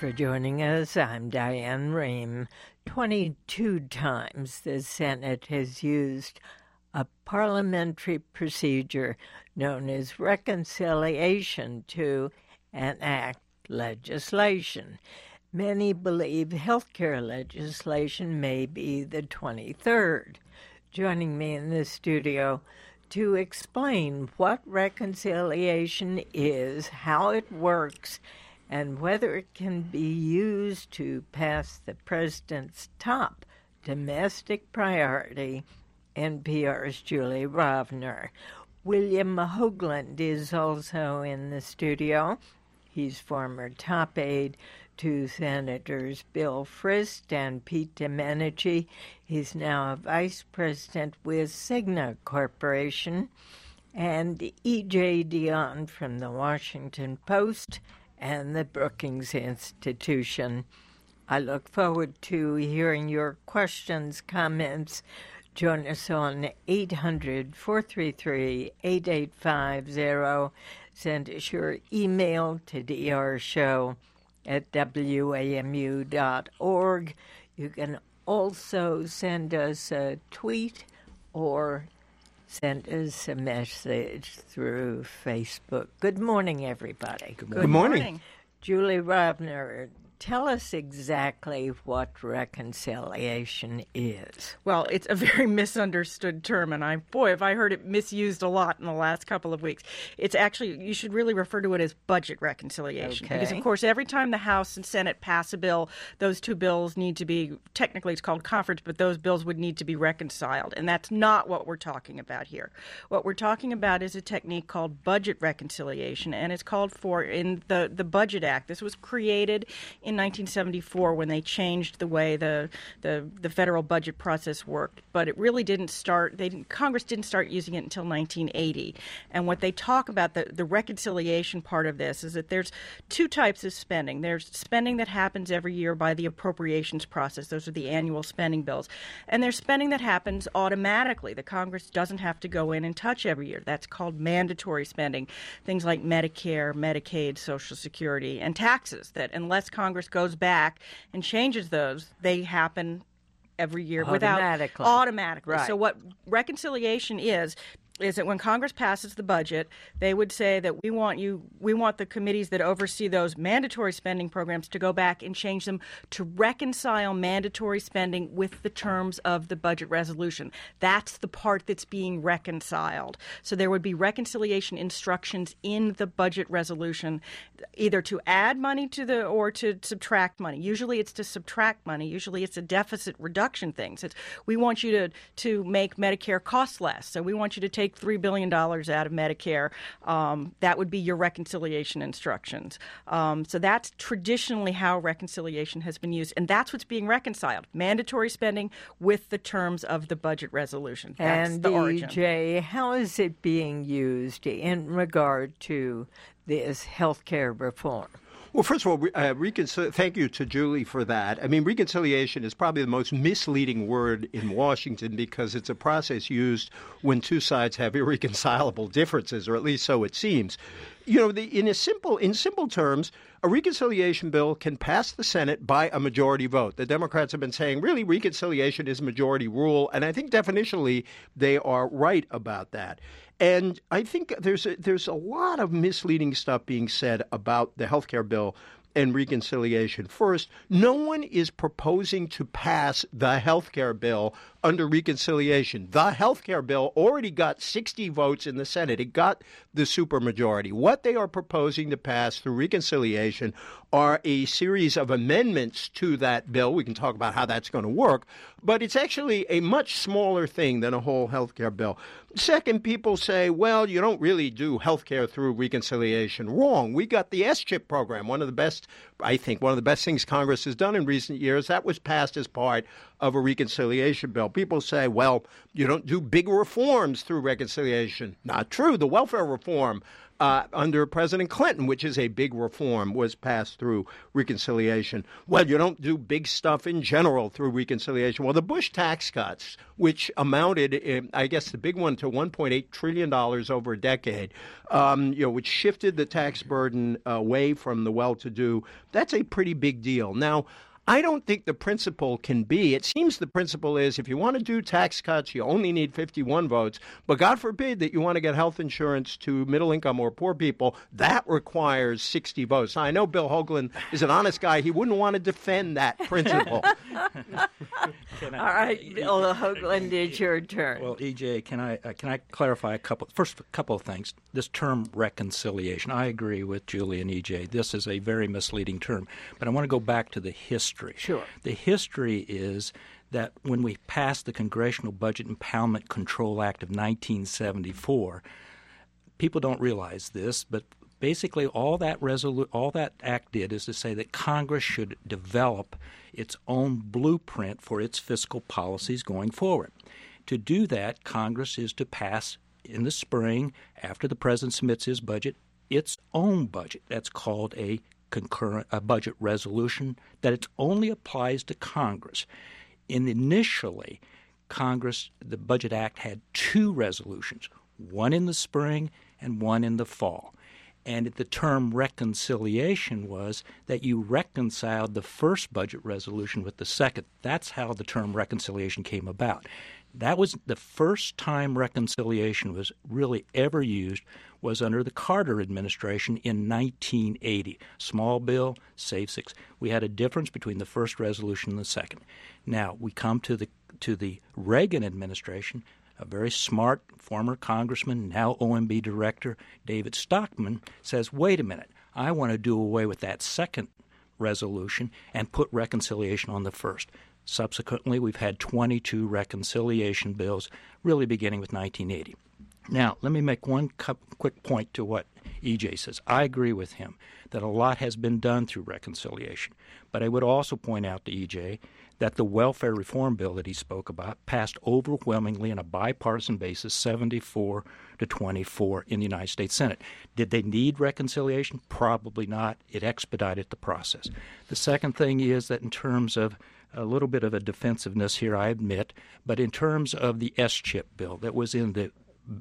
for joining us. I'm Diane Rehm. 22 times the Senate has used a parliamentary procedure known as reconciliation to enact legislation. Many believe health care legislation may be the 23rd. Joining me in the studio to explain what reconciliation is, how it works, and whether it can be used to pass the president's top domestic priority, NPR's Julie Rovner. William Hoagland is also in the studio. He's former top aide to Senators Bill Frist and Pete Domenici. He's now a vice president with Cigna Corporation. And E.J. Dionne from the Washington Post and the Brookings Institution. I look forward to hearing your questions, comments. Join us on 800-433-8850. Send us your email to drshow@wamu.org. You can also send us a tweet or send us a message through Facebook. Good morning, everybody. Good morning. Julie Rovner, tell us exactly what reconciliation is. Well, it's a very misunderstood term, and have I heard it misused a lot in the last couple of weeks. It's actually, you should really refer to it as budget reconciliation. Okay. Because, of course, every time the House and Senate pass a bill, those two bills need to be, technically it's called conference, but those bills would need to be reconciled. And that's not what we're talking about here. What we're talking about is a technique called budget reconciliation, and it's called for in the Budget Act. This was created in 1974 when they changed the way the federal budget process worked, but it really didn't start. Congress didn't start using it until 1980. And what they talk about, the reconciliation part of this, is that there's two types of spending. There's spending that happens every year by the appropriations process. Those are the annual spending bills. And there's spending that happens automatically. The Congress doesn't have to go in and touch every year. That's called mandatory spending. Things like Medicare, Medicaid, Social Security, and taxes, that unless Congress goes back and changes those, they happen every year automatically. Right. So what reconciliation is that when Congress passes the budget, they would say that we want the committees that oversee those mandatory spending programs to go back and change them to reconcile mandatory spending with the terms of the budget resolution. That's the part that's being reconciled. So there would be reconciliation instructions in the budget resolution, either to add money or to subtract money. Usually it's to subtract money. Usually it's a deficit reduction thing. So we want you to make Medicare cost less. So we want you to take $3 billion out of Medicare. That would be your reconciliation instructions. So that's traditionally how reconciliation has been used, and that's what's being reconciled: mandatory spending with the terms of the budget resolution. That's and the origin. EJ, how is it being used in regard to this health care reform? Well, first of all, thank you to Julie for that. I mean, reconciliation is probably the most misleading word in Washington because it's a process used when two sides have irreconcilable differences, or at least so it seems. You know, in simple terms, a reconciliation bill can pass the Senate by a majority vote. The Democrats have been saying, really, reconciliation is majority rule, and I think definitionally they are right about that. And I think there's a lot of misleading stuff being said about the health care bill and reconciliation. First, no one is proposing to pass the health care bill under reconciliation. The health care bill already got 60 votes in the Senate. It got the supermajority. What they are proposing to pass through reconciliation are a series of amendments to that bill. We can talk about how that's going to work, but it's actually a much smaller thing than a whole health care bill. Second, people say, well, you don't really do health care through reconciliation. Wrong. We got the S-CHIP program, one of the best things Congress has done in recent years. That was passed as part of a reconciliation bill. People say, well, you don't do big reforms through reconciliation. Not true. The welfare reform under President Clinton, which is a big reform, was passed through reconciliation. Well, you don't do big stuff in general through reconciliation. Well, the Bush tax cuts, which amounted, I guess the big one, to $1.8 trillion over a decade, which shifted the tax burden away from the well-to-do, that's a pretty big deal. Now, I don't think the principle can be, it seems the principle is if you want to do tax cuts, you only need 51 votes. But God forbid that you want to get health insurance to middle income or poor people, that requires 60 votes. Now, I know Bill Hoagland is an honest guy. He wouldn't want to defend that principle. All right, Bill Hoagland, it's your turn. Well, EJ, can I clarify a couple of things? This term reconciliation, I agree with Julie and EJ. This is a very misleading term. But I want to go back to the history. Sure. The history is that when we passed the Congressional Budget Impoundment Control Act of 1974, people don't realize this, but basically all that act did is to say that Congress should develop its own blueprint for its fiscal policies going forward. To do that, Congress is to pass in the spring, after the president submits his budget, its own budget. That's called a budget resolution, that it only applies to Congress. Initially, Congress, the Budget Act, had two resolutions, one in the spring and one in the fall. And the term reconciliation was that you reconciled the first budget resolution with the second. That's how the term reconciliation came about. That was the first time reconciliation was really ever used was under the Carter administration in 1980. Small bill, save six. We had a difference between the first resolution and the second. Now we come to the Reagan administration. A very smart former congressman, now OMB director, David Stockman, says, wait a minute, I want to do away with that second resolution and put reconciliation on the first. Subsequently, we've had 22 reconciliation bills, really beginning with 1980. Now, let me make one quick point to what EJ says. I agree with him that a lot has been done through reconciliation. But I would also point out to EJ that the welfare reform bill that he spoke about passed overwhelmingly on a bipartisan basis, 74 to 24 in the United States Senate. Did they need reconciliation? Probably not. It expedited the process. The second thing is that in terms of a little bit of a defensiveness here, I admit, but in terms of the S-chip bill that was in the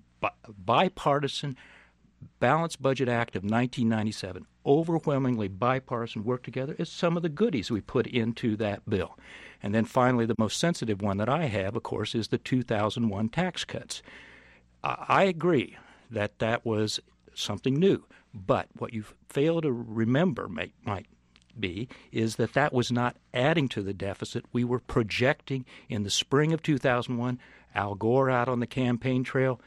bipartisan Balanced Budget Act of 1997, overwhelmingly bipartisan work together, is some of the goodies we put into that bill. And then finally, the most sensitive one that I have, of course, is the 2001 tax cuts. I agree that that was something new, but what you fail to remember might be is that that was not adding to the deficit. We were projecting in the spring of 2001, Al Gore out on the campaign trail,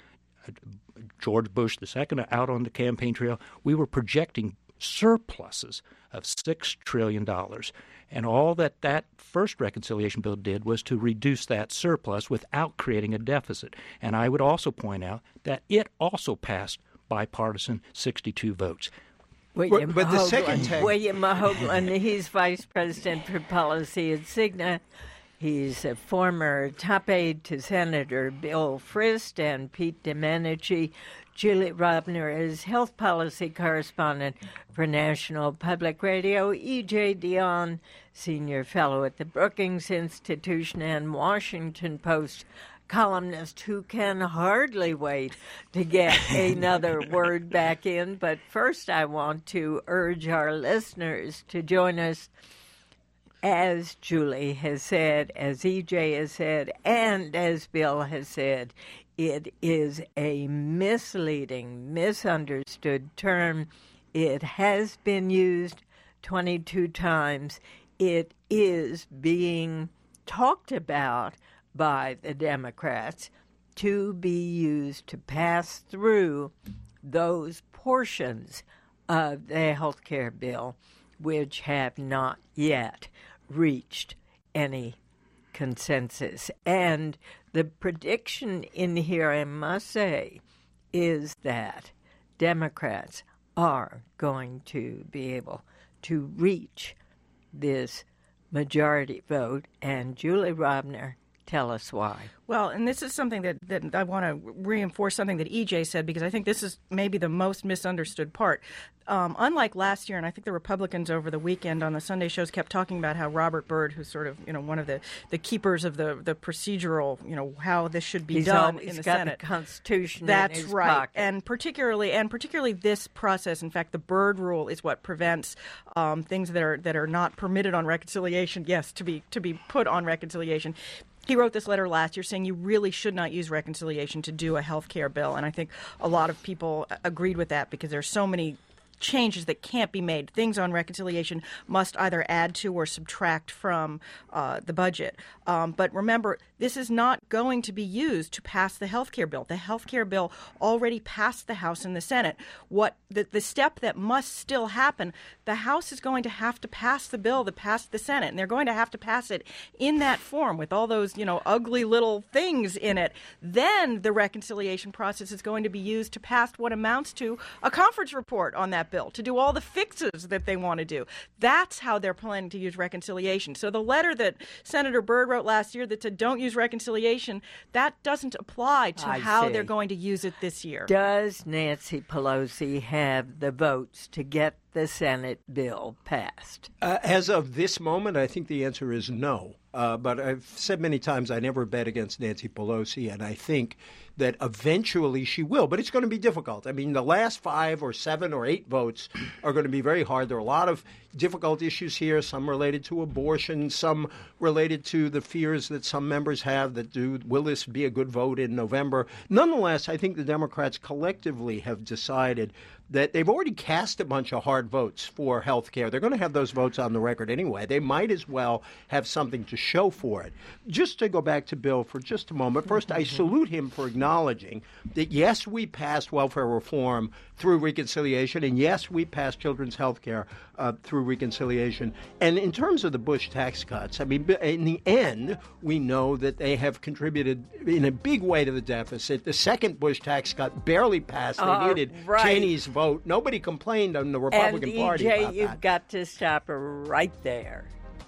George Bush II out on the campaign trail, we were projecting surpluses of $6 trillion. And all that first reconciliation bill did was to reduce that surplus without creating a deficit. And I would also point out that it also passed bipartisan 62 votes. William William Hoagland, he's Vice President for Policy at Cigna. He's a former top aide to Senator Bill Frist and Pete Domenici. Julie Robner is health policy correspondent for National Public Radio. E.J. Dionne, senior fellow at the Brookings Institution and Washington Post columnist who can hardly wait to get another word back in. But first, I want to urge our listeners to join us. As Julie has said, as EJ has said, and as Bill has said, it is a misleading, misunderstood term. It has been used 22 times. It is being talked about by the Democrats to be used to pass through those portions of the health care bill which have not yet reached any consensus. And the prediction in here, I must say, is that Democrats are going to be able to reach this majority vote. And Julie Robner, tell us why. Well, and this is something that I want to reinforce something that EJ said, because I think this is maybe the most misunderstood part. Unlike last year, and I think the Republicans over the weekend on the Sunday shows kept talking about how Robert Byrd, who's sort of one of the keepers of the procedural, how this should be done in the Senate. The Constitution. That's in his right, pocket. and particularly this process. In fact, the Byrd rule is what prevents things that are not permitted on reconciliation. Yes, to be put on reconciliation. He wrote this letter last year saying you really should not use reconciliation to do a health care bill. And I think a lot of people agreed with that because there's so many changes that can't be made. Things on reconciliation must either add to or subtract from the budget. But remember, this is not going to be used to pass the health care bill. The health care bill already passed the House and the Senate. What the step that must still happen, the House is going to have to pass the bill that passed the Senate, and they're going to have to pass it in that form with all those, ugly little things in it. Then the reconciliation process is going to be used to pass what amounts to a conference report on that bill, to do all the fixes that they want to do. That's how they're planning to use reconciliation. So the letter that Senator Byrd wrote last year that said don't use reconciliation, that doesn't apply to how they're going to use it this year. Does Nancy Pelosi have the votes to get the Senate bill passed? As of this moment, I think the answer is no. But I've said many times I never bet against Nancy Pelosi, and I think that eventually she will. But it's going to be difficult. I mean, the last 5 or 7 or 8 votes are going to be very hard. There are a lot of difficult issues here, some related to abortion, some related to the fears that some members have that will this be a good vote in November? Nonetheless, I think the Democrats collectively have decided that they've already cast a bunch of hard votes for health care. They're going to have those votes on the record anyway. They might as well have something to show for it. Just to go back to Bill for just a moment, first, I salute him for acknowledging that, yes, we passed welfare reform through reconciliation, and yes, we passed children's health care through reconciliation. And in terms of the Bush tax cuts, I mean, in the end, we know that they have contributed in a big way to the deficit. The second Bush tax cut barely passed. They needed Cheney's vote. Nobody complained on the Republican Party about that. And, EJ, you've got to stop right there.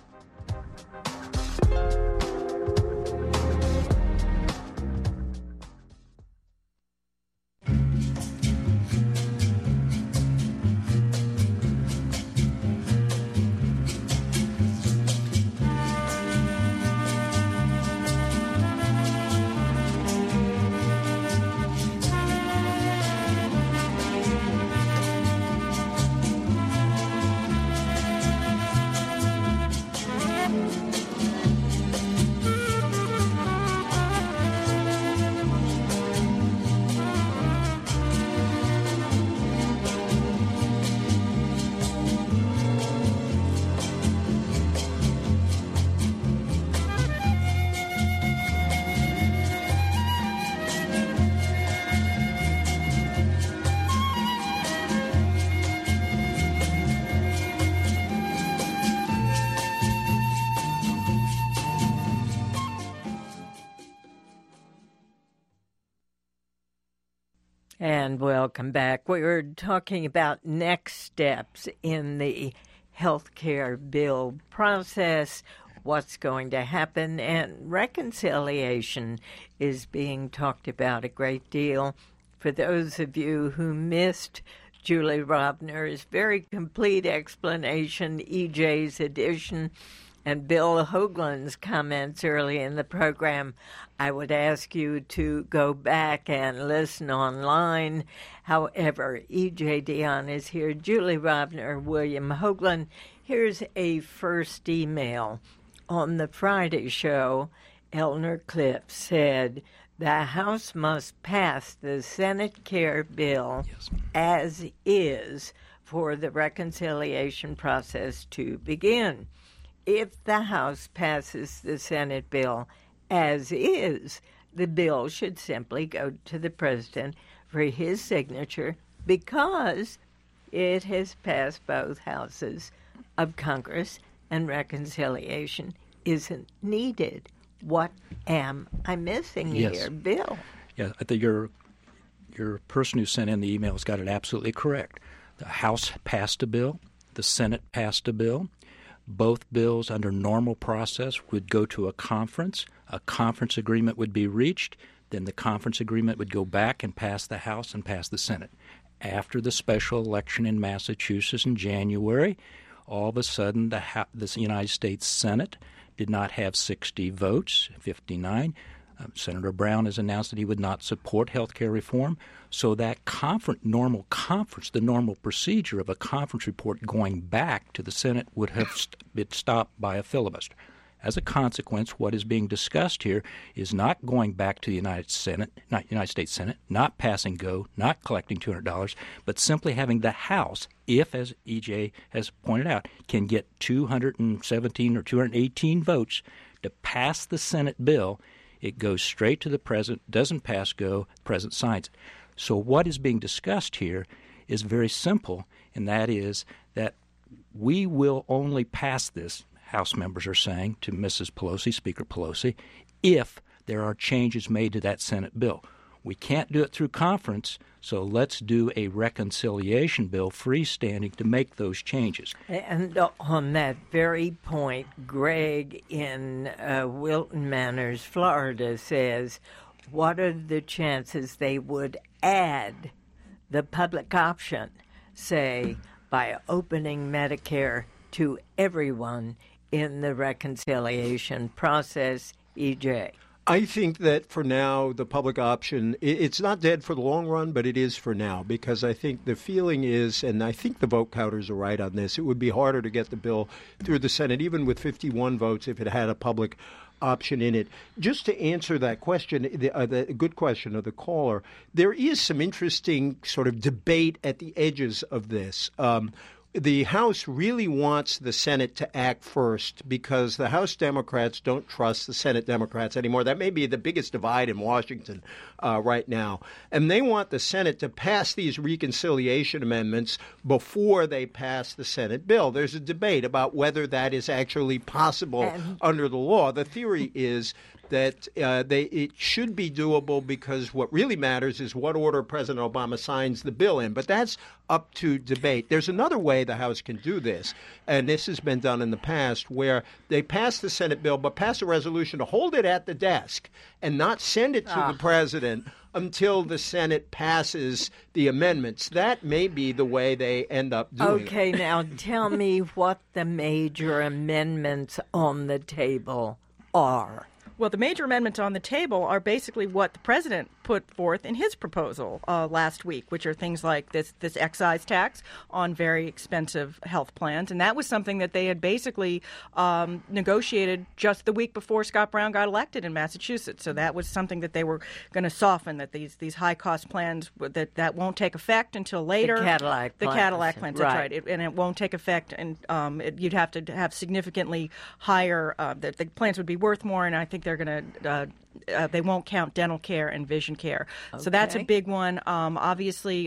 And welcome back. We were talking about next steps in the health care bill process, what's going to happen, and reconciliation is being talked about a great deal. For those of you who missed Julie Robner's very complete explanation, EJ's edition, and Bill Hoagland's comments early in the program, I would ask you to go back and listen online. However, E.J. Dionne is here, Julie Robner, William Hoagland. Here's a first email. On the Friday show, Eleanor Cliff said, the House must pass the Senate care bill as is for the reconciliation process to begin. If the House passes the Senate bill as is, the bill should simply go to the president for his signature because it has passed both houses of Congress and reconciliation isn't needed. What am I missing here, Bill? Yeah, I think your person who sent in the email has got it absolutely correct. The House passed a bill. The Senate passed a bill. Both bills under normal process would go to a conference agreement would be reached, then the conference agreement would go back and pass the House and pass the Senate. After the special election in Massachusetts in January, all of a sudden the United States Senate did not have 60 votes, 59. Senator Brown has announced that he would not support health care reform. So that the normal procedure of a conference report going back to the Senate would have been stopped by a filibuster. As a consequence, what is being discussed here is not going back to the United States Senate, not passing go, not collecting $200, but simply having the House, if, as EJ has pointed out, can get 217 or 218 votes to pass the Senate bill. It goes straight to the president, doesn't pass go, the president signs it. So what is being discussed here is very simple, and that is that we will only pass this, House members are saying to Mrs. Pelosi, Speaker Pelosi, if there are changes made to that Senate bill. We can't do it through conference, so let's do a reconciliation bill freestanding to make those changes. And on that very point, Greg in Wilton Manors, Florida, says, what are the chances they would add the public option, say, by opening Medicare to everyone in the reconciliation process, EJ? I think that for now, the public option, it's not dead for the long run, but it is for now, because I think the feeling is, and I think the vote counters are right on this, it would be harder to get the bill through the Senate, even with 51 votes, if it had a public option in it. Just to answer that question, the good question of the caller, there is some interesting sort of debate at the edges of this. The House really wants the Senate to act first because the House Democrats don't trust the Senate Democrats anymore. That may be the biggest divide in Washington right now. And they want the Senate to pass these reconciliation amendments before they pass the Senate bill. There's a debate about whether that is actually possible under the law. The theory is that it should be doable because what really matters is what order President Obama signs the bill in. But that's up to debate. There's another way the House can do this, and this has been done in the past, where they pass the Senate bill but pass a resolution to hold it at the desk and not send it to the president until the Senate passes the amendments. That may be the way they end up doing it. Okay, now tell me what the major amendments on the table are. Well, the major amendments on the table are basically what the president put forth in his proposal last week, which are things like this excise tax on very expensive health plans. And that was something that they had basically negotiated just the week before Scott Brown got elected in Massachusetts. So that was something that they were going to soften, that these high-cost plans, that won't take effect until later. The Cadillac plans. Cadillac plans, that's right. And it won't take effect, and you'd have to have significantly higher, the plans would be worth more, and I think they're going to they won't count dental care and vision care. Okay. So that's a big one. Obviously,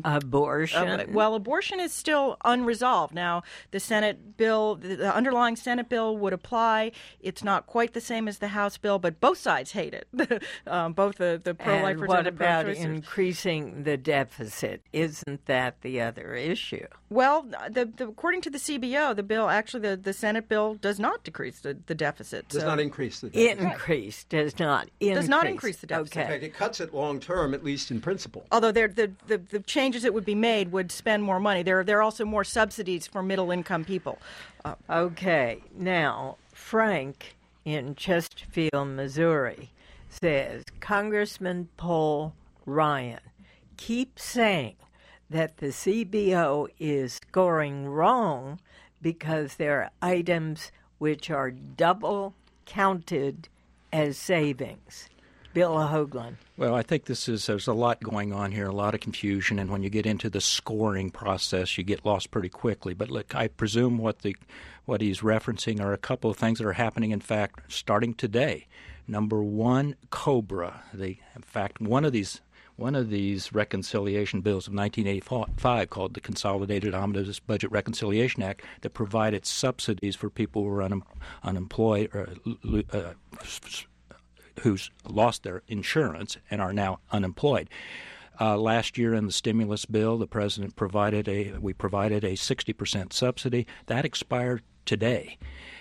abortion. Well, abortion is still unresolved. Now, the Senate bill, the underlying Senate bill would apply. It's not quite the same as the House bill, but both sides hate it. Both the pro-lifers and the pro-choicers. And what about increasing the deficit? Isn't that the other issue? Well, according to the CBO, the bill, actually the Senate bill does not decrease the deficit. Does not increase the deficit. Increase, does not increase. Does not increase the deficit. Okay. In fact, it cuts it long term, at least in principle. Although the changes that would be made would spend more money. There are also more subsidies for middle-income people. Okay. Now, Frank in Chesterfield, Missouri, says, Congressman Paul Ryan keeps saying that the CBO is scoring wrong because there are items which are double counted as savings. Bill Hoagland. Well, I think there's a lot going on here, a lot of confusion, and when you get into the scoring process, you get lost pretty quickly. But look, I presume what he's referencing are a couple of things that are happening, in fact, starting today. Number one, COBRA. In fact, one of these reconciliation bills of 1985 called the Consolidated Omnibus Budget Reconciliation Act that provided subsidies for people who were unemployed or who's lost their insurance and are now unemployed. Last year in the stimulus bill, the president provided a 60% subsidy. That expired today,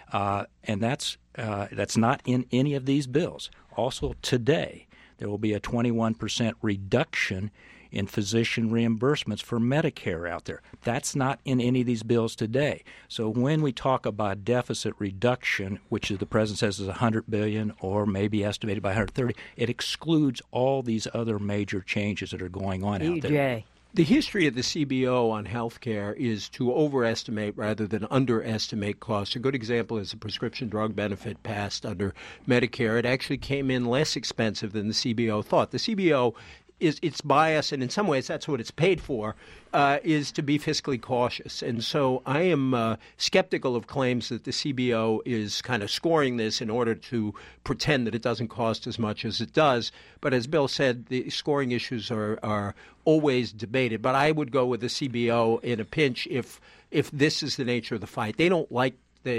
and that's not in any of these bills. Also today, there will be a 21% reduction in physician reimbursements for Medicare out there. That's not in any of these bills today. So when we talk about deficit reduction, which the president says is $100 billion or maybe estimated by $130, it excludes all these other major changes that are going on out there. The history of the CBO on health care is to overestimate rather than underestimate costs. A good example is the prescription drug benefit passed under Medicare. It actually came in less expensive than the CBO thought. The CBO is its bias, and in some ways that's what it's paid for, is to be fiscally cautious. And so I am skeptical of claims that the CBO is kind of scoring this in order to pretend that it doesn't cost as much as it does. But as Bill said, the scoring issues are always debated. But I would go with the CBO in a pinch if this is the nature of the fight. They don't like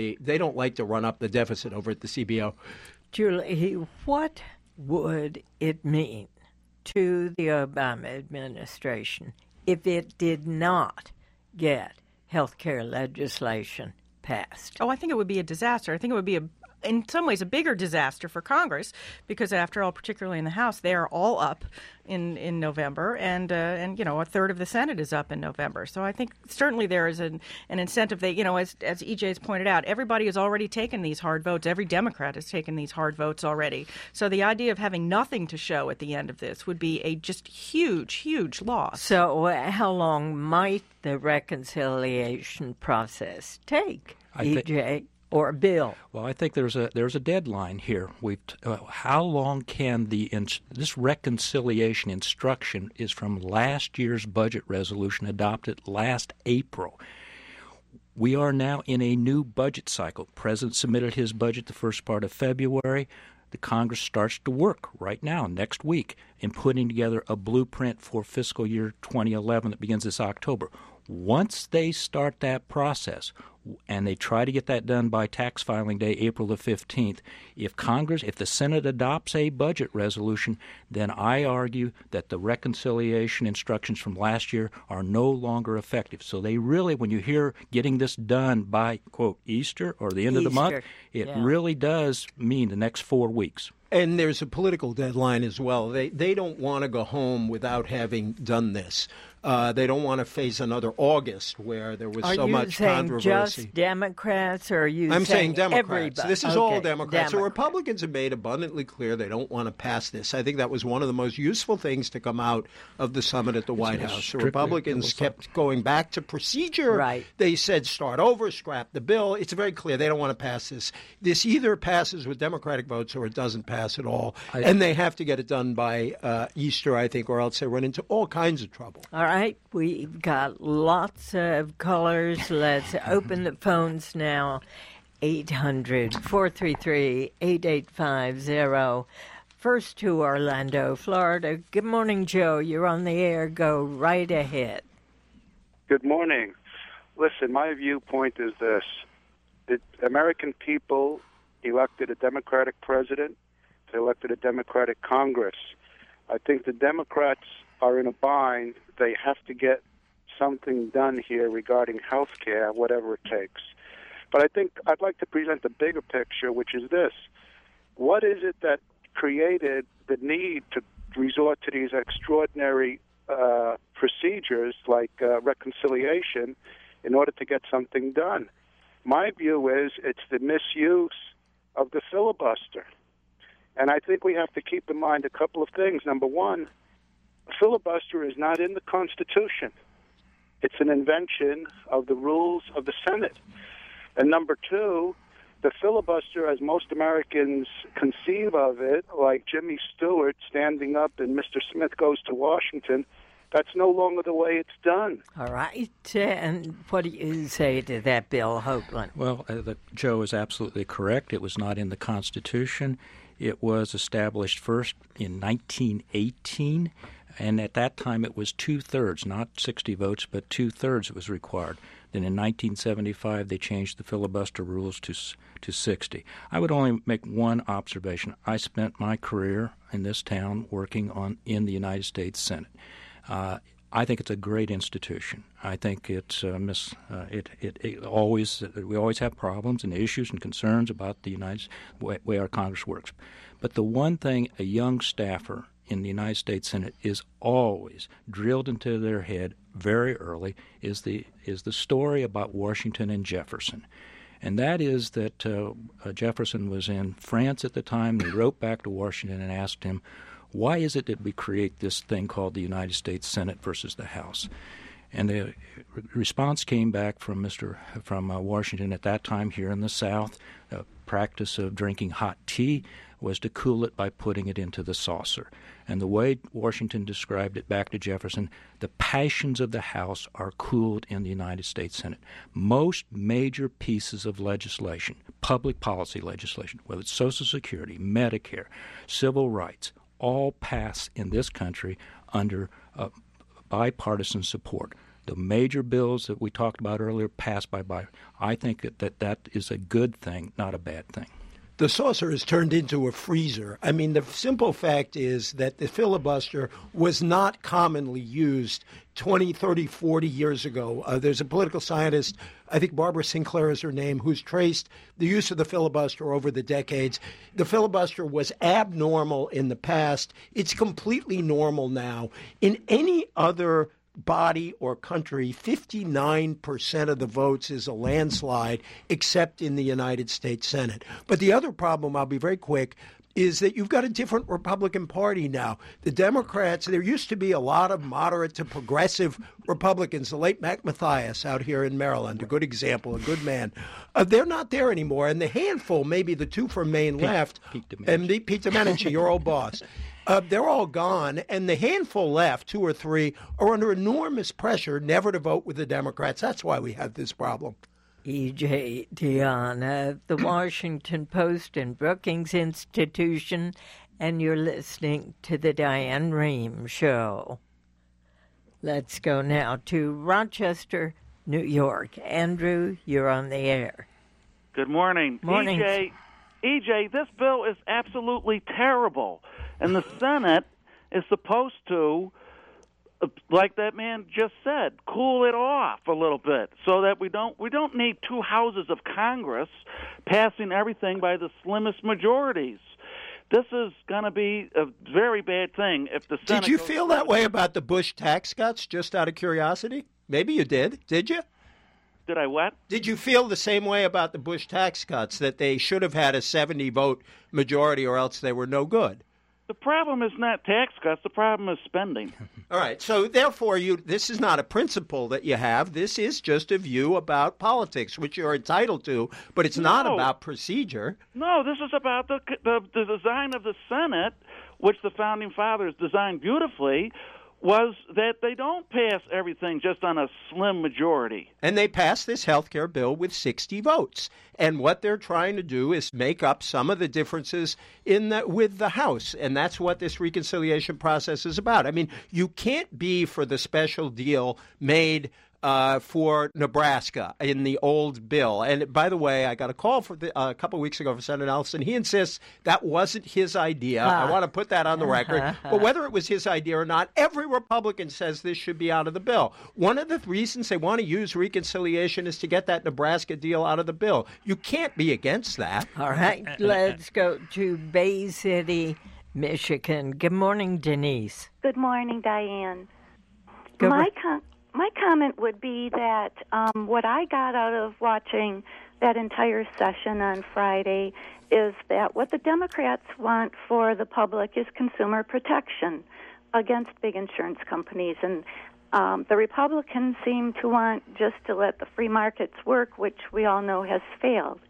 to run up the deficit over at the CBO. Julie, what would it mean to the Obama administration if it did not get health care legislation passed? Oh, I think it would be a disaster. I think it would be in some ways a bigger disaster for Congress because, after all, particularly in the House, they are all up in November, and a third of the Senate is up in November. So I think certainly there is an incentive. That as EJ's pointed out, everybody has already taken these hard votes. Every Democrat has taken these hard votes already. So the idea of having nothing to show at the end of this would be a just huge loss. So how long might the reconciliation process take, EJ? Or Bill? Well, I think there's a deadline here. How long can this reconciliation instruction is from last year's budget resolution adopted last April. We are now in a new budget cycle. The president submitted his budget the first part of February. The Congress starts to work right now, next week, in putting together a blueprint for fiscal year 2011 that begins this October. Once they start that process, and they try to get that done by tax filing day, April the 15th, if the Senate adopts a budget resolution, then I argue that the reconciliation instructions from last year are no longer effective. So they really, when you hear getting this done by, quote, Easter or the end of the month, it really does mean the next 4 weeks. And there's a political deadline as well. They don't want to go home without having done this. They don't want to face another August where there was so much controversy. Are you saying just Democrats, or are you I'm saying Democrats. Everybody? This is all Democrats. So Republicans have made abundantly clear they don't want to pass this. I think that was one of the most useful things to come out of the summit at the White House. The Republicans kept going back to procedure. Right. They said start over, scrap the bill. It's very clear they don't want to pass this. This either passes with Democratic votes or it doesn't pass at all. And they have to get it done by Easter, I think, or else they run into all kinds of trouble. All right. We've got lots of callers. Let's open the phones now. 800-433-8850. First to Orlando, Florida. Good morning, Joe. You're on the air. Go right ahead. Good morning. Listen, my viewpoint is this. The American people elected a Democratic president. They elected a Democratic Congress. I think the Democrats are in a bind. They have to get something done here regarding health care, whatever it takes. But I think I'd like to present the bigger picture, which is this. What is it that created the need to resort to these extraordinary procedures like reconciliation in order to get something done? My view is it's the misuse of the filibuster. And I think we have to keep in mind a couple of things. Number one, a filibuster is not in the Constitution. It's an invention of the rules of the Senate. And number two, the filibuster, as most Americans conceive of it, like Jimmy Stewart standing up and Mr. Smith goes to Washington, that's no longer the way it's done. All right. And what do you say to that, Bill Hoagland? Well, Joe is absolutely correct. It was not in the Constitution. It was established first in 1918, and at that time it was 2/3, not 60 votes, but 2/3 was required. Then in 1975 they changed the filibuster rules to 60. I would only make one observation. I spent my career in this town working in the United States Senate. I think it's a great institution. I think it's we always have problems and issues and concerns about the way our Congress works. But the one thing a young staffer in the United States Senate is always drilled into their head very early is the story about Washington and Jefferson. And that is that Jefferson was in France at the time. He wrote back to Washington and asked him, why is it that we create this thing called the United States Senate versus the House? And the response came back from Washington at that time here in the South. The practice of drinking hot tea was to cool it by putting it into the saucer. And the way Washington described it back to Jefferson, the passions of the House are cooled in the United States Senate. Most major pieces of legislation, public policy legislation, whether it's Social Security, Medicare, civil rights, all pass in this country under bipartisan support. The major bills that we talked about earlier pass by. I think that is a good thing, not a bad thing. The saucer is turned into a freezer. I mean, the simple fact is that the filibuster was not commonly used 20, 30, 40 years ago. There's a political scientist, I think Barbara Sinclair is her name, who's traced the use of the filibuster over the decades. The filibuster was abnormal in the past. It's completely normal now. In any other body or country, 59% of the votes is a landslide, except in the United States Senate. But the other problem, I'll be very quick, is that you've got a different Republican Party now. The Democrats, there used to be a lot of moderate to progressive Republicans. The late Mac Mathias out here in Maryland, a good example, a good man. They're not there anymore. And the handful, maybe the two from Maine left, Pete Domenici, your old boss, they're all gone, and the handful left, 2 or 3, are under enormous pressure never to vote with the Democrats. That's why we have this problem. E.J. Dionne, the Washington Post and Brookings Institution, and you're listening to the Diane Rehm Show. Let's go now to Rochester, New York. Andrew, you're on the air. Good morning. Morning. EJ, this bill is absolutely terrible. And the Senate is supposed to, like that man just said, cool it off a little bit so that we don't need 2 houses of Congress passing everything by the slimmest majorities. This is going to be a very bad thing if the Senate. Did you feel that way about the Bush tax cuts, just out of curiosity? Maybe you did. Did you? Did I what? Did you feel the same way about the Bush tax cuts, that they should have had a 70-vote majority or else they were no good? The problem is not tax cuts. The problem is spending. All right. So, therefore, this is not a principle that you have. This is just a view about politics, which you're entitled to, but it's not about procedure. No, this is about the design of the Senate, which the Founding Fathers designed beautifully, was that they don't pass everything just on a slim majority. And they passed this health care bill with 60 votes. And what they're trying to do is make up some of the differences with the House. And that's what this reconciliation process is about. I mean, you can't be for the special deal made for Nebraska in the old bill. And by the way, I got a call a couple of weeks ago from Senator Nelson. He insists that wasn't his idea. I want to put that on the record. But whether it was his idea or not, every Republican says this should be out of the bill. One of the reasons they want to use reconciliation is to get that Nebraska deal out of the bill. You can't be against that. All right, let's go to Bay City, Michigan. Good morning, Denise. Good morning, Diane. Good My comment would be that what I got out of watching that entire session on Friday is that what the Democrats want for the public is consumer protection against big insurance companies. And the Republicans seem to want just to let the free markets work, which we all know has failed.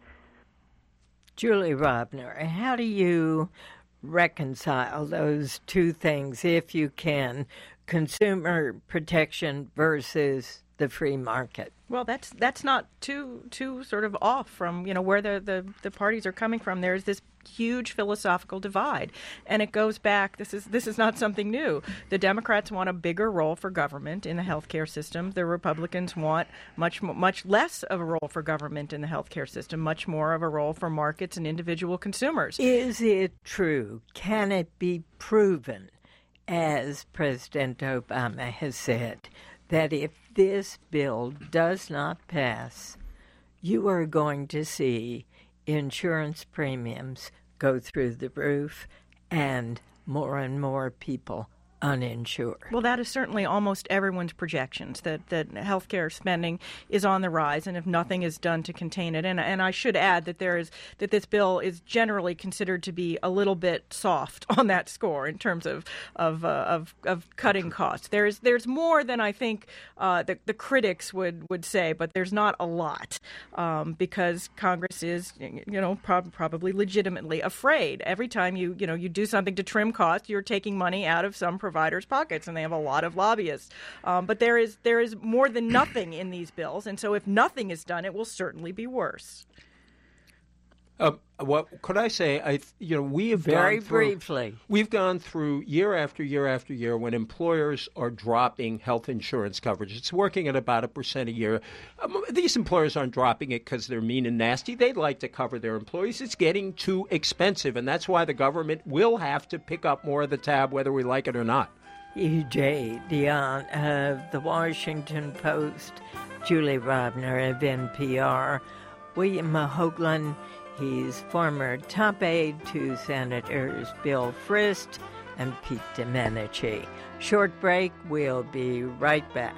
Julie Robner, how do you reconcile those two things, if you can, consumer protection versus the free market? Well, that's not too sort of off from where the parties are coming from. There's this huge philosophical divide, and it goes back. This is not something new. The Democrats want a bigger role for government in the healthcare system. The Republicans want much less of a role for government in the healthcare system, much more of a role for markets and individual consumers. Is it true? Can it be proven? as President Obama has said, that if this bill does not pass, you are going to see insurance premiums go through the roof and more people uninsured. Well, that is certainly almost everyone's projections, that healthcare spending is on the rise, and if nothing is done to contain it. And I should add that this bill is generally considered to be a little bit soft on that score in terms of cutting costs. There's more than I think the critics would say, but there's not a lot because Congress is probably legitimately afraid. Every time you do something to trim costs, you're taking money out of some providers' pockets, and they have a lot of lobbyists. But there is more than nothing in these bills, and so if nothing is done, it will certainly be worse. What could I say? We have briefly. We've gone through year after year after year when employers are dropping health insurance coverage. It's working at about 1% a year. These employers aren't dropping it because they're mean and nasty. They'd like to cover their employees. It's getting too expensive, and that's why the government will have to pick up more of the tab, whether we like it or not. E.J. Dionne of The Washington Post, Julie Rovner of NPR, William Hoagland. He's former top aide to Senators Bill Frist and Pete Domenici. Short break. We'll be right back.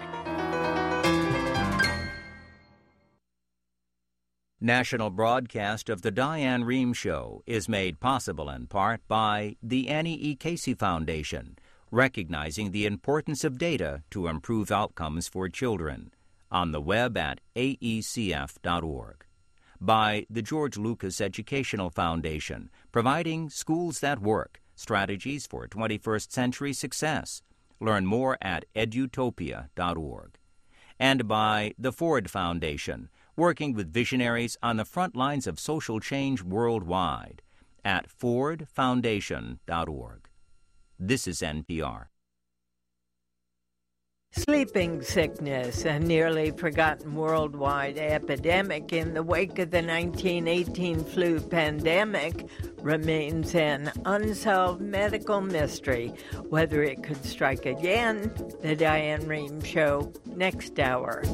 National broadcast of the Diane Rehm Show is made possible in part by the Annie E. Casey Foundation, recognizing the importance of data to improve outcomes for children, on the web at aecf.org. By the George Lucas Educational Foundation, providing schools that work, strategies for 21st century success. Learn more at edutopia.org. And by the Ford Foundation, working with visionaries on the front lines of social change worldwide, at fordfoundation.org. This is NPR. Sleeping sickness, a nearly forgotten worldwide epidemic in the wake of the 1918 flu pandemic, remains an unsolved medical mystery. Whether it could strike again, the Diane Rehm Show, next hour.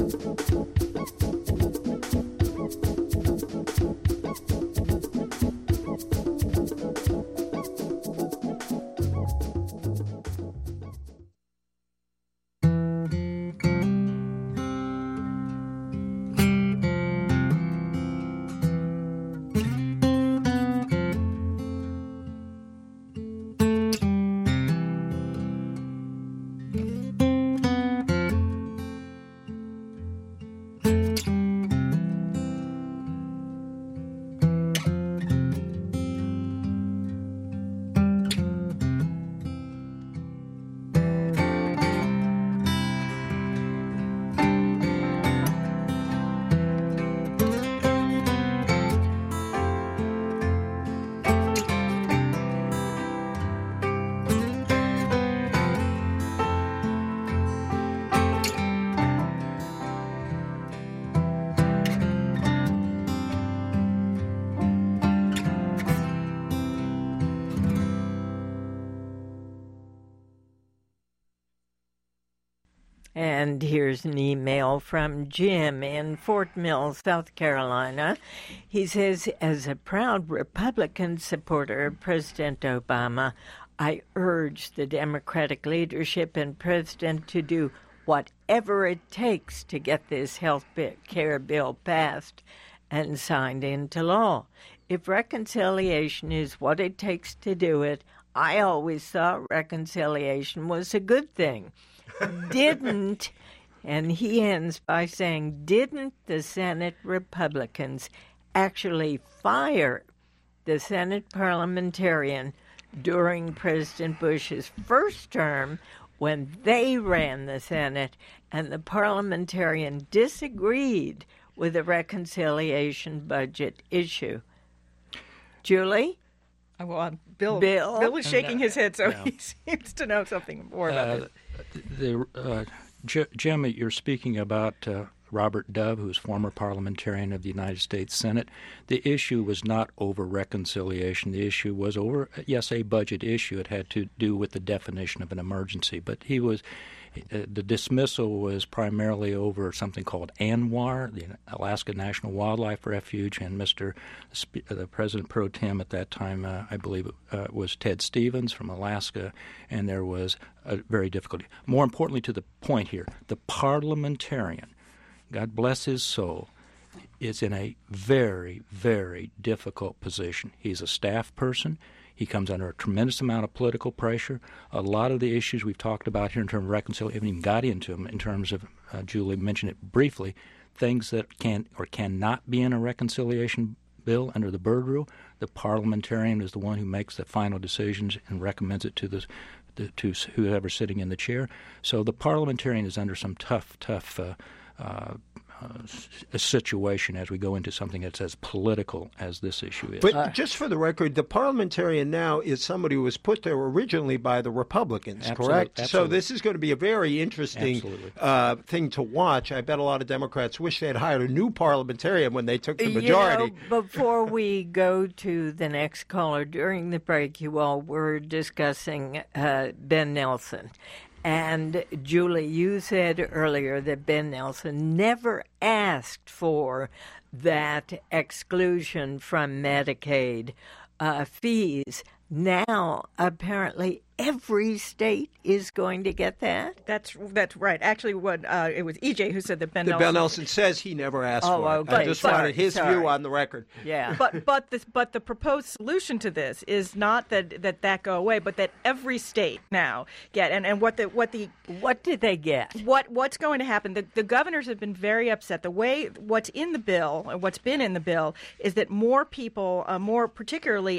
And here's an email from Jim in Fort Mill, South Carolina. He says, as a proud Republican supporter of President Obama, I urge the Democratic leadership and president to do whatever it takes to get this health care bill passed and signed into law. If reconciliation is what it takes to do it, I always thought reconciliation was a good thing. Didn't, and he ends by saying, didn't the Senate Republicans actually fire the Senate parliamentarian during President Bush's first term when they ran the Senate and the parliamentarian disagreed with the reconciliation budget issue? Julie? Well, Bill is shaking his head, so he seems to know something more about it. Jim, you're speaking about Robert Dove, who was former parliamentarian of the United States Senate. The issue was not over reconciliation. The issue was over, yes, a budget issue. It had to do with the definition of an emergency. But the dismissal was primarily over something called ANWR, the Alaska National Wildlife Refuge, and the President pro tem at that time, I believe it was Ted Stevens from Alaska, and there was a very difficult. More importantly to the point here, the parliamentarian, God bless his soul, is in a very, very difficult position. He's a staff person. He comes under a tremendous amount of political pressure. A lot of the issues we've talked about here in terms of reconciliation, haven't even got into them in terms of, Julie mentioned it briefly, things that can or cannot be in a reconciliation bill under the Byrd Rule. The parliamentarian is the one who makes the final decisions and recommends it to whoever's sitting in the chair. So the parliamentarian is under some tough a situation as we go into something that's as political as this issue is. But just for the record, the parliamentarian now is somebody who was put there originally by the Republicans, correct? Absolutely. So this is going to be a very interesting thing to watch. I bet a lot of Democrats wish they had hired a new parliamentarian when they took the majority. Before we go to the next caller, during the break, you all were discussing Ben Nelson. And, Julie, you said earlier that Ben Nelson never asked for that exclusion from Medicaid fees. Now, apparently, every state is going to get that? That's right. Actually, it was EJ who said that Ben Nelson... Ben Nelson says he never asked for it. Okay. I just wanted his view on the record. Yeah. But the proposed solution to this is not that go away, but that every state now get and what did they get? What's going to happen? The governors have been very upset. The way what's in the bill, what's been in the bill, is that more people, more particularly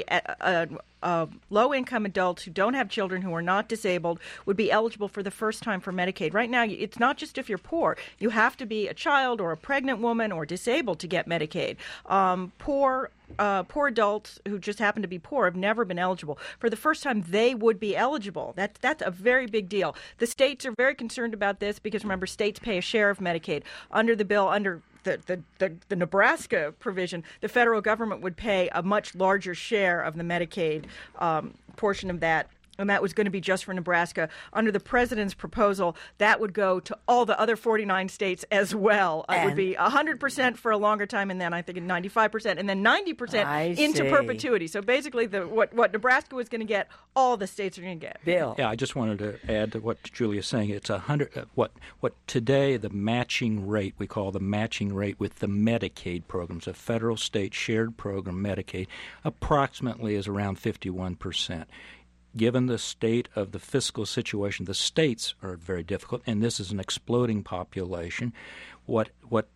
low-income adults who don't have children who are not disabled would be eligible for the first time for Medicaid. Right now, it's not just if you're poor. You have to be a child or a pregnant woman or disabled to get Medicaid. Poor adults who just happen to be poor have never been eligible. For the first time, they would be eligible. That's a very big deal. The states are very concerned about this because, remember, states pay a share of Medicaid. Under the bill, under the Nebraska provision, the federal government would pay a much larger share of the Medicaid portion of that. And that was going to be just for Nebraska. Under the president's proposal, that would go to all the other 49 states as well. It would be 100% for a longer time, and then I think 95%, and then 90% into perpetuity. So basically, what Nebraska was going to get, all the states are going to get. Bill. Yeah, I just wanted to add to what Julie is saying. It's 100. What today the matching rate we call the matching rate with the Medicaid programs, a federal state shared program Medicaid, approximately is around 51%. Given the state of the fiscal situation, the states are very difficult, and this is an exploding population. What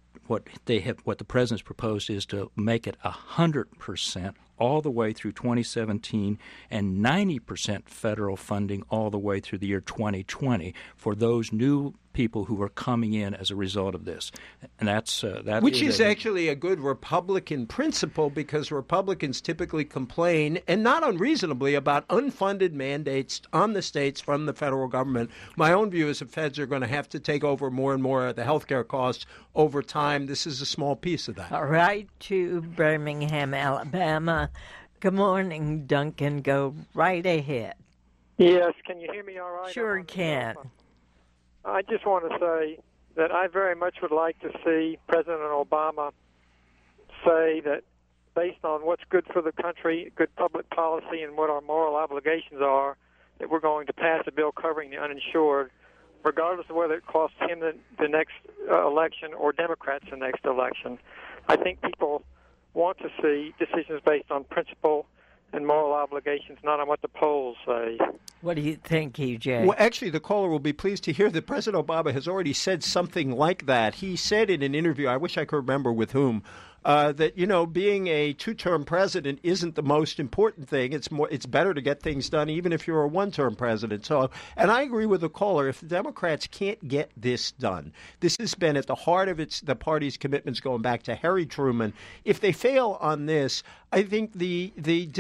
the president's proposed is to make it 100% all the way through 2017 and 90% federal funding all the way through the year 2020 for those new people who are coming in as a result of this. And which is actually a good Republican principle, because Republicans typically complain, and not unreasonably, about unfunded mandates on the states from the federal government. My own view is the feds are going to have to take over more and more of the health care costs over time. This is a small piece of that. All right, to Birmingham, Alabama. Good morning, Duncan. Go right ahead. Yes, can you hear me all right? Sure can. I just want to say that I very much would like to see President Obama say that based on what's good for the country, good public policy, and what our moral obligations are, that we're going to pass a bill covering the uninsured, regardless of whether it costs him the next election or Democrats the next election. I think people want to see decisions based on principle and moral obligations, not on what the polls say. What do you think, EJ? Well, actually, the caller will be pleased to hear that President Obama has already said something like that. He said in an interview, I wish I could remember with whom, that, being a two-term president isn't the most important thing. It's better to get things done even if you're a one-term president. So, and I agree with the caller. If the Democrats can't get this done, this has been at the heart of the party's commitments going back to Harry Truman. If they fail on this, I think the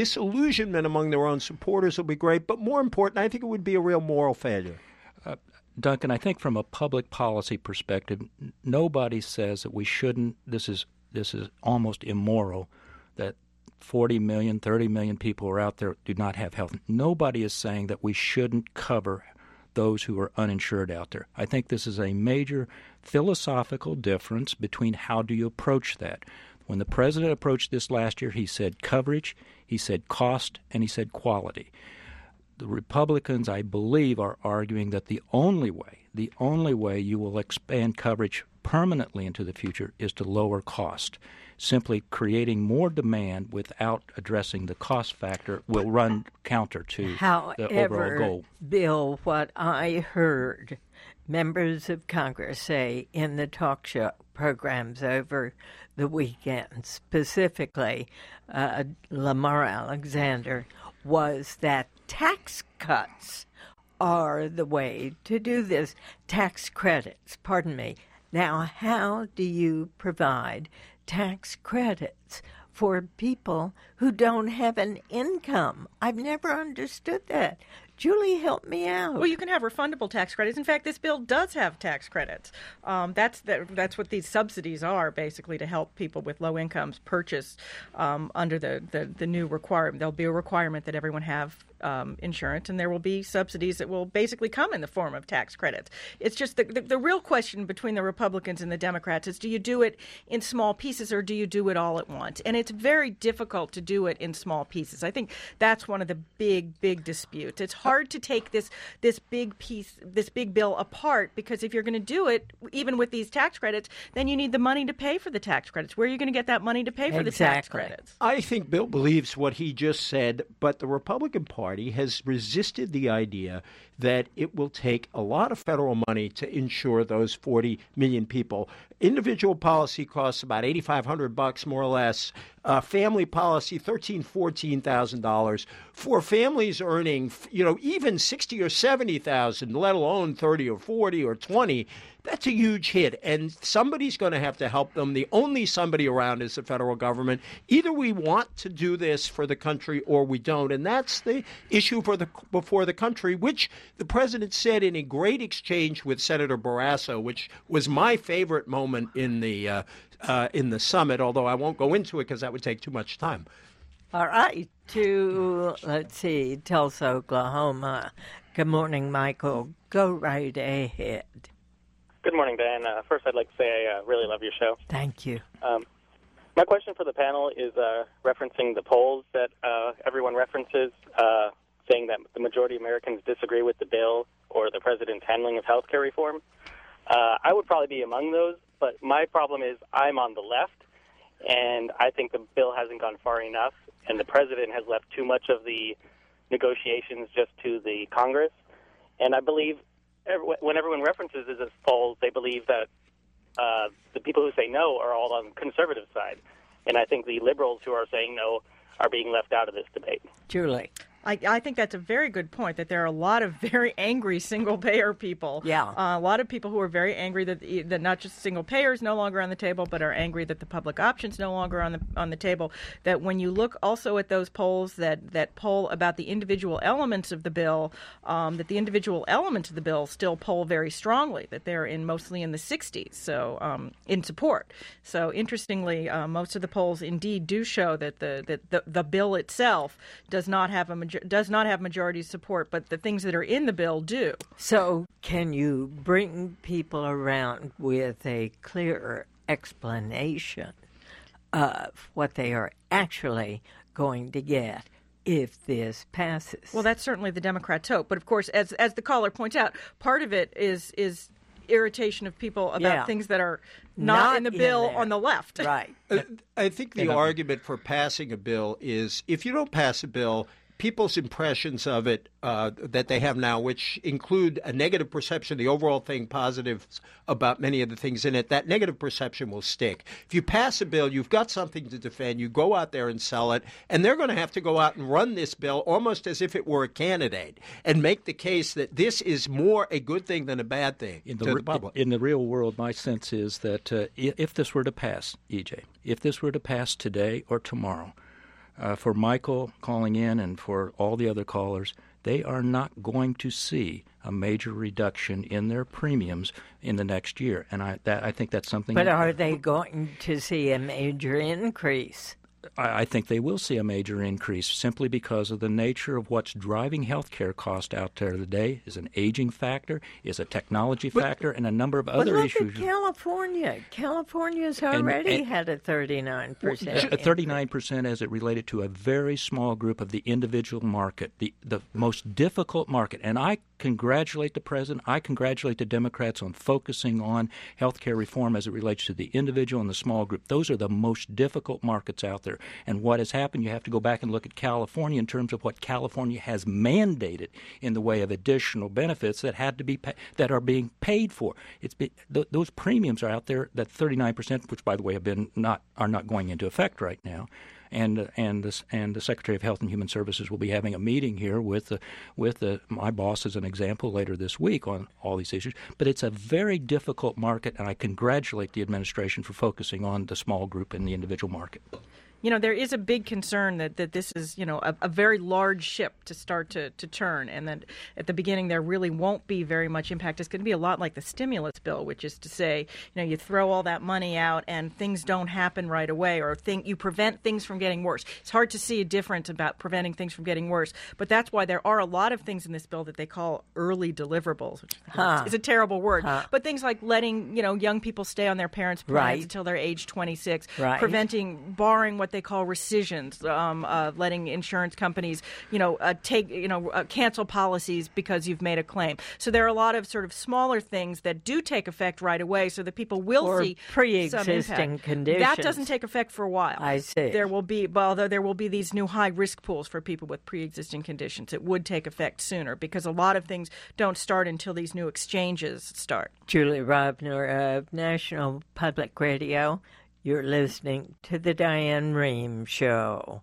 disillusionment among their own supporters will be great. But more important, I think it would be a real moral failure. Duncan, I think from a public policy perspective, nobody says that we shouldn't. This is almost immoral that 40 million, 30 million people are out there do not have health. Nobody is saying that we shouldn't cover those who are uninsured out there. I think this is a major philosophical difference between how do you approach that. When the president approached this last year, he said coverage, he said cost, and he said quality. The Republicans, I believe, are arguing that the only way you will expand coverage permanently into the future is to lower cost. Simply creating more demand without addressing the cost factor will run counter to the overall goal. Bill, what I heard members of Congress say in the talk show programs over the weekend, specifically Lamar Alexander, was that tax cuts are the way to do this. Tax credits, pardon me. Now, how do you provide tax credits for people who don't have an income? I've never understood that. Julie, help me out. Well, you can have refundable tax credits. In fact, this bill does have tax credits. That's what these subsidies are, basically, to help people with low incomes purchase under the new requirement. There'll be a requirement that everyone have insurance, and there will be subsidies that will basically come in the form of tax credits. It's just the real question between the Republicans and the Democrats is, do you do it in small pieces or do you do it all at once? And it's very difficult to do it in small pieces. I think that's one of the big disputes. It's hard to take this big bill apart, because if you're going to do it, even with these tax credits, then you need the money to pay for the tax credits. Where are you going to get that money to pay for the tax credits? I think Bill believes what he just said, but the Republican Party has resisted the idea that it will take a lot of federal money to insure those 40 million people. Individual policy costs about $8,500 more or less. Family policy, $14,000 for families earning, even $60,000 or $70,000, let alone 30 or 40 or 20. That's a huge hit, and somebody's going to have to help them. The only somebody around is the federal government. Either we want to do this for the country or we don't, and that's the issue before the country, which the president said in a great exchange with Senator Barrasso, which was my favorite moment in the summit, although I won't go into it because that would take too much time. All right, Tulsa, Oklahoma. Good morning, Michael. Go right ahead. Good morning, Dan. First, I'd like to say I really love your show. Thank you. My question for the panel is referencing the polls that everyone references, saying that the majority of Americans disagree with the bill or the president's handling of health care reform. I would probably be among those, but my problem is I'm on the left, and I think the bill hasn't gone far enough, and the president has left too much of the negotiations just to the Congress. And I believe when everyone references this polls, they believe that the people who say no are all on the conservative side. And I think the liberals who are saying no are being left out of this debate. Julie. I think that's a very good point, that there are a lot of very angry single-payer people. Yeah. A lot of people who are very angry that not just single-payer is no longer on the table, but are angry that the public option is no longer on the table. That when you look also at those polls that poll about the individual elements of the bill, that the individual elements of the bill still poll very strongly, that they're mostly in the 60s, so in support. So interestingly, most of the polls indeed do show that the bill itself does not have majority support, but the things that are in the bill do. So can you bring people around with a clearer explanation of what they are actually going to get if this passes? Well, that's certainly the Democrats' hope. But of course, as the caller points out, part of it is irritation of people about things that are not in the bill on the left. Right. I think the argument for passing a bill is if you don't pass a bill, people's impressions of it that they have now, which include a negative perception, the overall thing, positives about many of the things in it, that negative perception will stick. If you pass a bill, you've got something to defend. You go out there and sell it, and they're going to have to go out and run this bill almost as if it were a candidate and make the case that this is more a good thing than a bad thing to the public. In the real world, my sense is that if this were to pass, EJ, if this were to pass today or tomorrow, for Michael calling in and for all the other callers, they are not going to see a major reduction in their premiums in the next year, and I think that's something. But are they going to see a major increase? I think they will see a major increase simply because of the nature of what's driving healthcare cost out there today is an aging factor, is a technology factor, and a number of other issues. Look at California. California's already had a 39%. 39% as it related to a very small group of the individual market, the most difficult market. And I congratulate the president. I congratulate the Democrats on focusing on health care reform as it relates to the individual and the small group. Those are the most difficult markets out there. And what has happened, you have to go back and look at California in terms of what California has mandated in the way of additional benefits that had to be that are being paid for. Those premiums are out there, that 39%, which by the way are not going into effect right now. And the Secretary of Health and Human Services will be having a meeting here with my boss as an example later this week on all these issues. But it's a very difficult market, and I congratulate the administration for focusing on the small group and the individual market. You know, there is a big concern that this is, a very large ship to start to turn, and that at the beginning there really won't be very much impact. It's going to be a lot like the stimulus bill, which is to say, you throw all that money out and things don't happen right away, or you prevent things from getting worse. It's hard to see a difference about preventing things from getting worse, but that's why there are a lot of things in this bill that they call early deliverables, which is a terrible word, but things like letting, young people stay on their parents' plans until they're age 26, barring what they call rescissions, letting insurance companies, cancel policies because you've made a claim. So there are a lot of sort of smaller things that do take effect right away, so that people will see pre-existing conditions. That doesn't take effect for a while. I see. Although there will be these new high risk pools for people with pre-existing conditions. It would take effect sooner because a lot of things don't start until these new exchanges start. Julie Rovner of National Public Radio. You're listening to the Diane Rehm Show.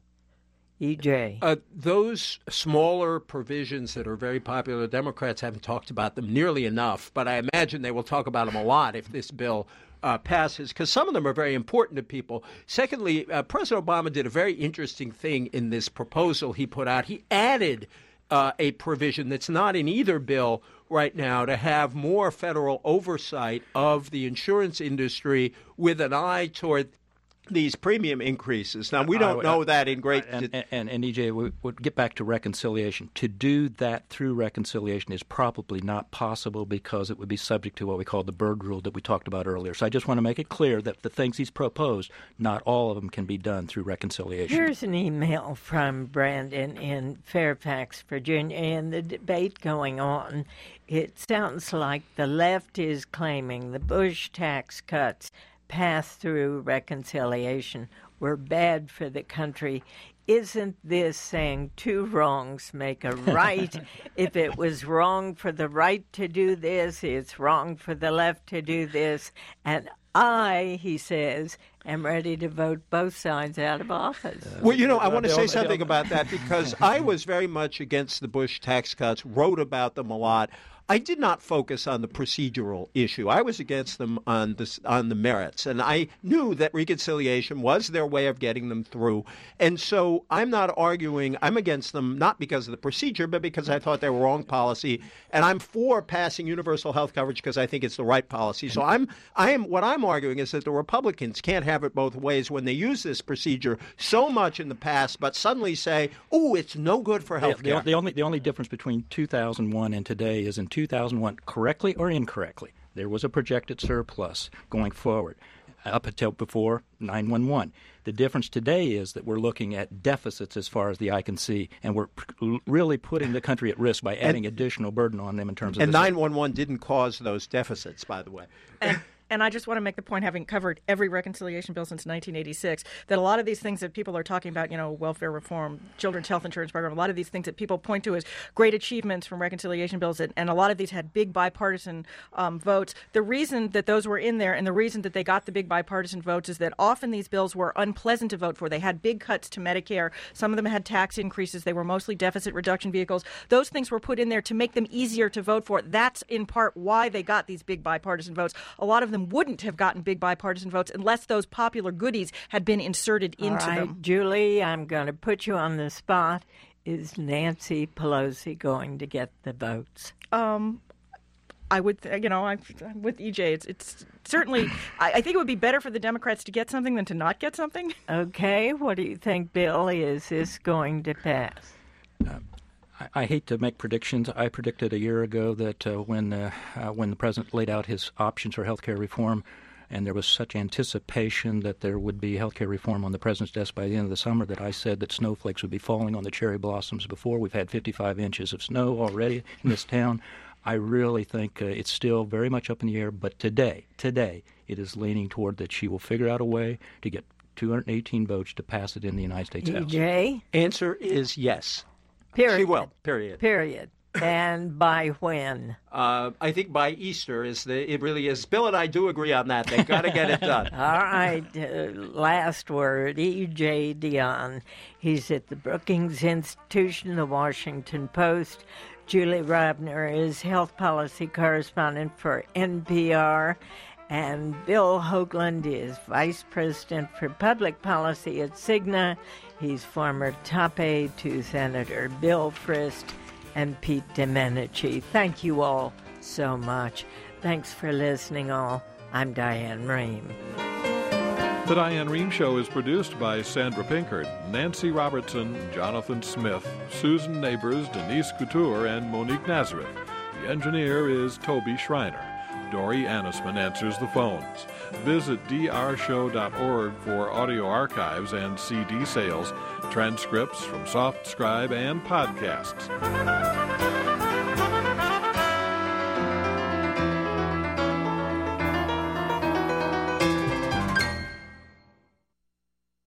E.J. Those smaller provisions that are very popular, Democrats haven't talked about them nearly enough, but I imagine they will talk about them a lot if this bill passes, because some of them are very important to people. Secondly, President Obama did a very interesting thing in this proposal he put out. He added a provision that's not in either bill right now to have more federal oversight of the insurance industry with an eye toward these premium increases. Now, we don't know that in great... And EJ, we would get back to reconciliation. To do that through reconciliation is probably not possible because it would be subject to what we call the Byrd Rule that we talked about earlier. So I just want to make it clear that the things he's proposed, not all of them can be done through reconciliation. Here's an email from Brandon in Fairfax, Virginia, and the debate going on. It sounds like the left is claiming the Bush tax cuts pass-through reconciliation were bad for the country. Isn't this saying two wrongs make a right? If it was wrong for the right to do this, it's wrong for the left to do this. And I, he says, am ready to vote both sides out of office. Well, I want to say something about that because I was very much against the Bush tax cuts, wrote about them a lot. I did not focus on the procedural issue. I was against them on the merits, and I knew that reconciliation was their way of getting them through. And so I'm not arguing I'm against them not because of the procedure, but because I thought they were wrong policy. And I'm for passing universal health coverage because I think it's the right policy. So what I'm arguing is that the Republicans can't have it both ways when they use this procedure so much in the past, but suddenly say, "Oh, it's no good for health care." The only difference between 2001 and today is in 2001, correctly or incorrectly, there was a projected surplus going forward up until before 9/11. The difference today is that we're looking at deficits as far as the eye can see, and we're really putting the country at risk by adding additional burden on them in terms of And 9/11 didn't cause those deficits, by the way. And I just want to make the point, having covered every reconciliation bill since 1986, that a lot of these things that people are talking about, welfare reform, children's health insurance program, a lot of these things that people point to as great achievements from reconciliation bills, and a lot of these had big bipartisan votes. The reason that those were in there and the reason that they got the big bipartisan votes is that often these bills were unpleasant to vote for. They had big cuts to Medicare. Some of them had tax increases. They were mostly deficit reduction vehicles. Those things were put in there to make them easier to vote for. That's in part why they got these big bipartisan votes. A lot of them wouldn't have gotten big bipartisan votes unless those popular goodies had been inserted into them. Julie, I'm going to put you on the spot. Is Nancy Pelosi going to get the votes? I would, I'm with EJ. It's certainly, I think it would be better for the Democrats to get something than to not get something. Okay, what do you think, Bill? Is this going to pass? I hate to make predictions. I predicted a year ago that when the president laid out his options for health care reform, and there was such anticipation that there would be health care reform on the president's desk by the end of the summer, that I said that snowflakes would be falling on the cherry blossoms before. We've had 55 inches of snow already in this town. I really think it's still very much up in the air, but today, it is leaning toward that she will figure out a way to get 218 votes to pass it in the United States House. EJ? Answer is yes. Period. She will. Period. Period. And by when? I think by Easter it really is. Bill and I do agree on that. They've got to get it done. All right. Last word, E.J. Dionne. He's at the Brookings Institution, the Washington Post. Julie Ravner is health policy correspondent for NPR. And Bill Hoagland is Vice President for Public Policy at Cigna. He's former top aide to Senator Bill Frist and Pete Domenici. Thank you all so much. Thanks for listening, all. I'm Diane Rehm. The Diane Rehm Show is produced by Sandra Pinkard, Nancy Robertson, Jonathan Smith, Susan Neighbors, Denise Couture, and Monique Nazareth. The engineer is Toby Schreiner. Dory Annisman answers the phones. Visit drshow.org for audio archives and CD sales, transcripts from SoftScribe, and podcasts.